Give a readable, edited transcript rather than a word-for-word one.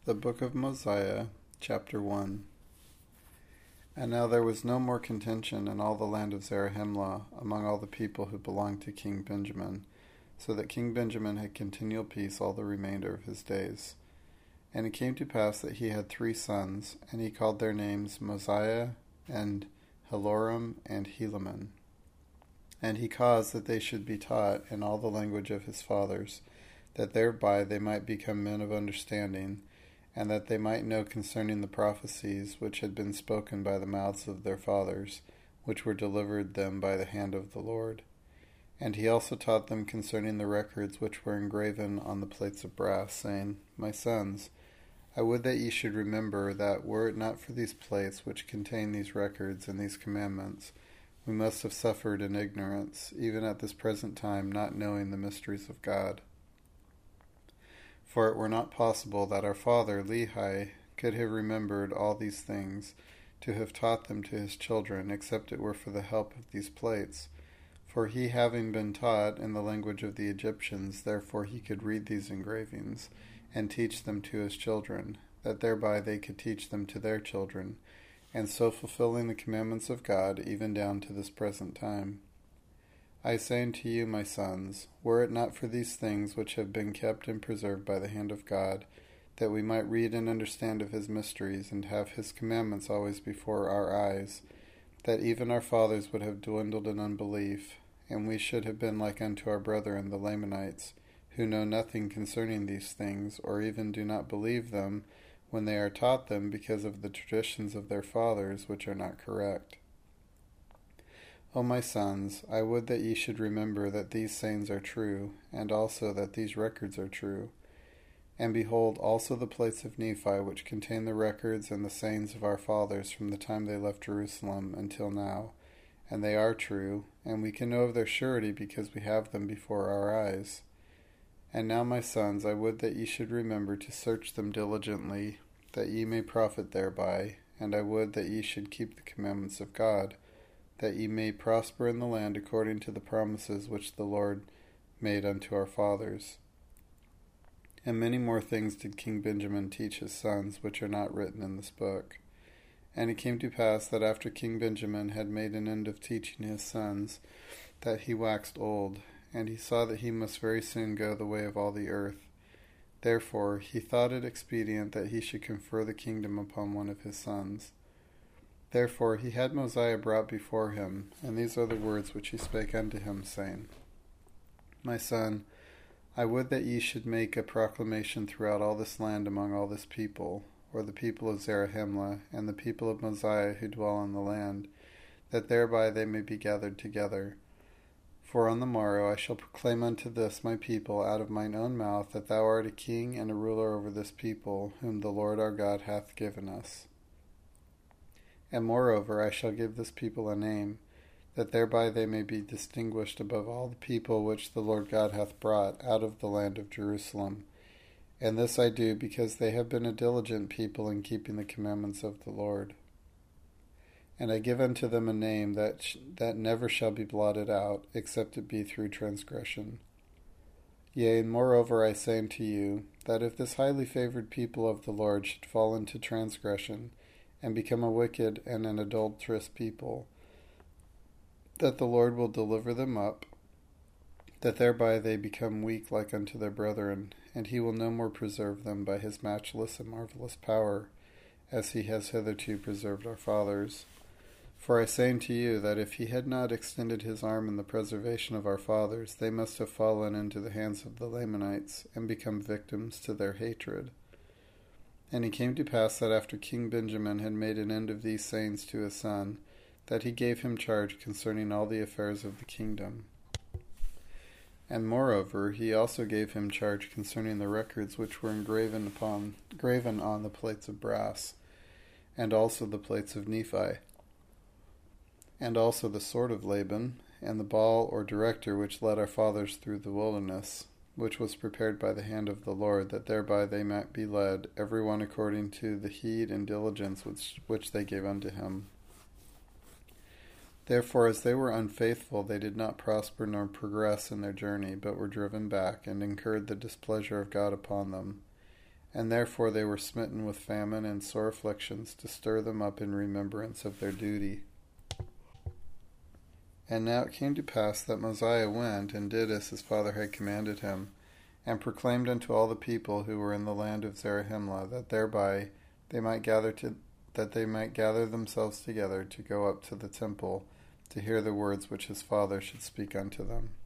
The Book of Mosiah, Chapter 1. And now there was no more contention in all the land of Zarahemla among all the people who belonged to King Benjamin, so that King Benjamin had continual peace all the remainder of his days. And it came to pass that he had 3 sons, and he called their names Mosiah, and Helorum, and Helaman. And he caused that they should be taught in all the language of his fathers, that thereby they might become men of understanding, and that they might know concerning the prophecies which had been spoken by the mouths of their fathers, which were delivered them by the hand of the Lord. And he also taught them concerning the records which were engraven on the plates of brass, saying, My sons, I would that ye should remember that, were it not for these plates which contain these records and these commandments, we must have suffered in ignorance, even at this present time, not knowing the mysteries of God. For it were not possible that our father Lehi could have remembered all these things, to have taught them to his children, except it were for the help of these plates. For he having been taught in the language of the Egyptians, therefore he could read these engravings, and teach them to his children, that thereby they could teach them to their children, and so fulfilling the commandments of God, even down to this present time. I say unto you, my sons, were it not for these things which have been kept and preserved by the hand of God, that we might read and understand of his mysteries, and have his commandments always before our eyes, that even our fathers would have dwindled in unbelief, and we should have been like unto our brethren the Lamanites, who know nothing concerning these things, or even do not believe them when they are taught them, because of the traditions of their fathers, which are not correct. O my sons, I would that ye should remember that these sayings are true, and also that these records are true. And behold also the plates of Nephi, which contain the records and the sayings of our fathers from the time they left Jerusalem until now. And they are true, and we can know of their surety, because we have them before our eyes. And now, my sons, I would that ye should remember to search them diligently, that ye may profit thereby, and I would that ye should keep the commandments of God, that ye may prosper in the land according to the promises which the Lord made unto our fathers. And many more things did King Benjamin teach his sons, which are not written in this book. And it came to pass that after King Benjamin had made an end of teaching his sons, that he waxed old, and he saw that he must very soon go the way of all the earth. Therefore he thought it expedient that he should confer the kingdom upon one of his sons. Therefore he had Mosiah brought before him, and these are the words which he spake unto him, saying, My son, I would that ye should make a proclamation throughout all this land among all this people, or the people of Zarahemla, and the people of Mosiah who dwell in the land, that thereby they may be gathered together. For on the morrow I shall proclaim unto this my people out of mine own mouth, that thou art a king and a ruler over this people, whom the Lord our God hath given us. And moreover I shall give this people a name, that thereby they may be distinguished above all the people which the Lord God hath brought out of the land of Jerusalem. And this I do because they have been a diligent people in keeping the commandments of the Lord. And I give unto them a name that never shall be blotted out, except it be through transgression. Yea, and moreover I say unto you, that if this highly favored people of the Lord should fall into transgression, and become a wicked and an adulterous people, that the Lord will deliver them up, that thereby they become weak like unto their brethren, and he will no more preserve them by his matchless and marvelous power, as he has hitherto preserved our fathers. For I say unto you, that if he had not extended his arm in the preservation of our fathers, they must have fallen into the hands of the Lamanites, and become victims to their hatred. And it came to pass that after King Benjamin had made an end of these sayings to his son, that he gave him charge concerning all the affairs of the kingdom. And moreover he also gave him charge concerning the records which were engraven on the plates of brass, and also the plates of Nephi, and also the sword of Laban, and the ball or director which led our fathers through the wilderness, which was prepared by the hand of the Lord, that thereby they might be led, every one according to the heed and diligence which they gave unto him. Therefore, as they were unfaithful, they did not prosper nor progress in their journey, but were driven back, and incurred the displeasure of God upon them. And therefore they were smitten with famine and sore afflictions, to stir them up in remembrance of their duty. And now it came to pass that Mosiah went and did as his father had commanded him, and proclaimed unto all the people who were in the land of Zarahemla, that thereby they might gather themselves together to go up to the temple, to hear the words which his father should speak unto them.